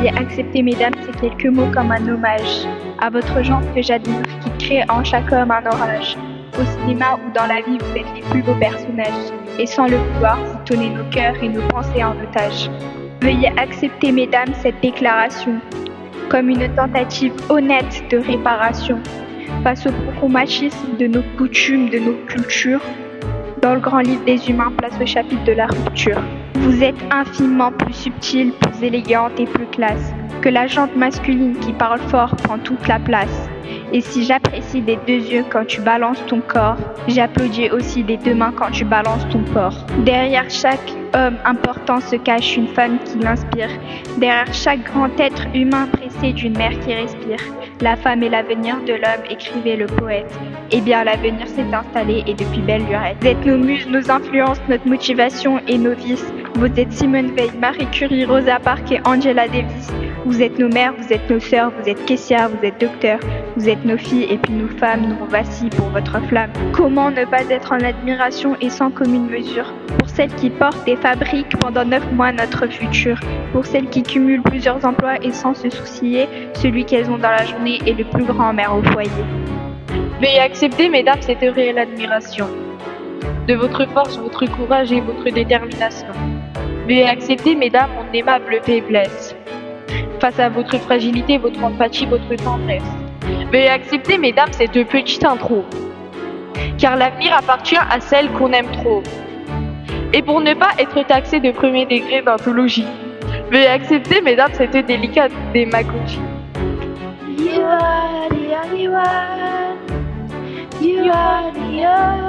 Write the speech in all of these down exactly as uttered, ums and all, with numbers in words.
Veuillez accepter, mesdames, ces quelques mots comme un hommage à votre gendre que j'admire, qui crée en chaque homme un orage. Au cinéma ou dans la vie, vous êtes les plus beaux personnages. Et sans le vouloir, vous tenez nos cœurs et nos pensées en otage. Veuillez accepter, mesdames, cette déclaration comme une tentative honnête de réparation face au profond machisme de nos coutumes, de nos cultures. Dans le grand livre des humains, place au chapitre de la rupture. Vous êtes infiniment plus subtile, plus élégante et plus classe que la jante masculine qui parle fort prend toute la place. Et si j'apprécie des deux yeux quand tu balances ton corps, j'applaudis aussi des deux mains quand tu balances ton corps. Derrière chaque homme important se cache une femme qui l'inspire. Derrière chaque grand être humain pressé d'une mère qui respire. La femme est l'avenir de l'homme, écrivait le poète. Eh bien, l'avenir s'est installé et depuis belle lurette. Vous êtes nos muses, nos influences, notre motivation et nos vices. Vous êtes Simone Veil, Marie Curie, Rosa Parks et Angela Davis. Vous êtes nos mères, vous êtes nos sœurs, vous êtes caissières, vous êtes docteurs. Vous êtes nos filles et puis nous femmes, nous vacillons pour votre flamme. Comment ne pas être en admiration et sans commune mesure pour celles qui portent et fabriquent pendant neuf mois notre futur, pour celles qui cumulent plusieurs emplois et sans se soucier, celui qu'elles ont dans la journée est le plus grand mère au foyer. Veuillez accepter, mesdames, cette réelle admiration de votre force, votre courage et votre détermination. Veuillez accepter, mesdames, mon aimable faiblesse face à votre fragilité, votre empathie, votre tendresse. Veuillez accepter, mesdames, cette petite intro, car l'avenir appartient à celles qu'on aime trop. Et pour ne pas être taxé de premier degré d'anthologie, veuillez accepter, mesdames, cette délicate démagogie. You are the only one. You are the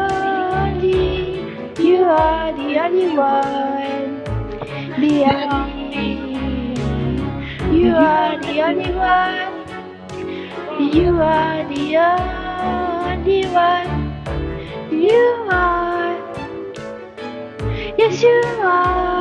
only. You are the only one. The only. You are the only one. You are the only one. You are. Yes, you are.